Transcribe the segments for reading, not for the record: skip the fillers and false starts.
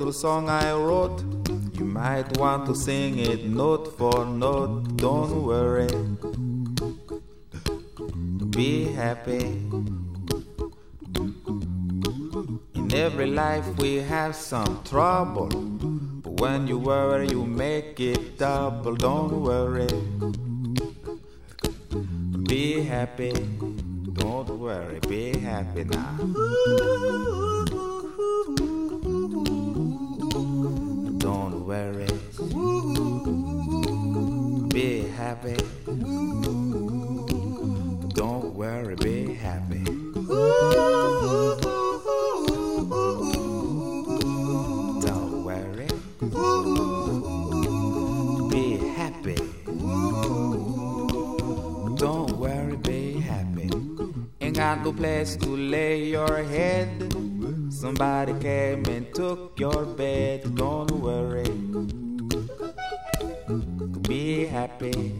little song I wrote. You might want to sing it note for note. Don't worry, be happy. In every life we have some trouble, but when you worry you make it double. Don't worry, be happy. Don't worry, be happy now. Don't worry, be happy. Don't worry, be happy. Don't worry, be happy. Don't worry, be happy. Ain't got no place to lay your head. Somebody came and took your bed. Don't worry, be happy.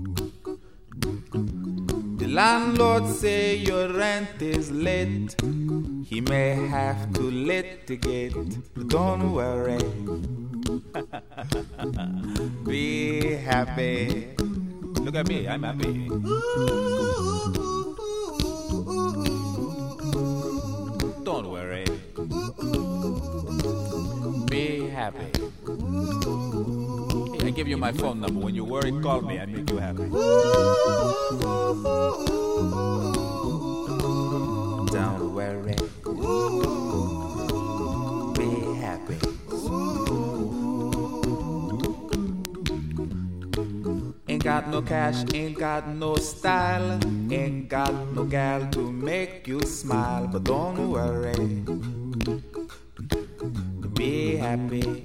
The landlord say your rent is late. He may have to litigate. Don't worry, be happy. Look at me, I'm happy. Don't worry, be happy. I give you my phone number. When you worry, call me. I make you happy. Don't worry, be happy. Ain't got no cash, ain't got no style, ain't got no gal to make you smile. But don't worry, be happy.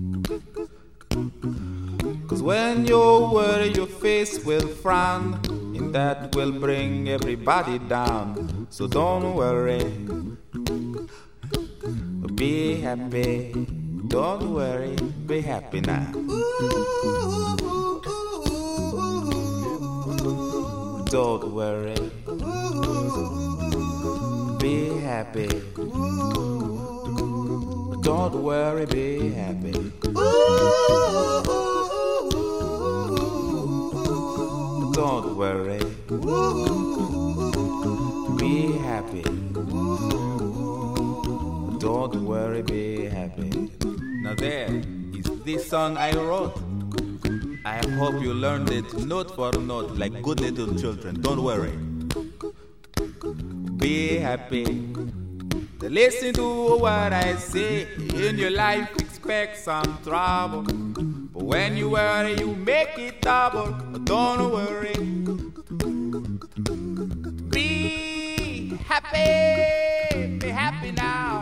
'Cause when you worry your face will frown, and that will bring everybody down. So don't worry, be happy. Don't worry, be happy now. Don't worry, be happy. Don't worry, be happy. Don't worry, be happy. Don't worry, be happy. Now there is this song I wrote. I hope you learned it note for note like good little children. Don't worry, be happy. Listen to what I say. In your life expect some trouble, but when you worry you make it double. Don't worry, be happy. Be happy now.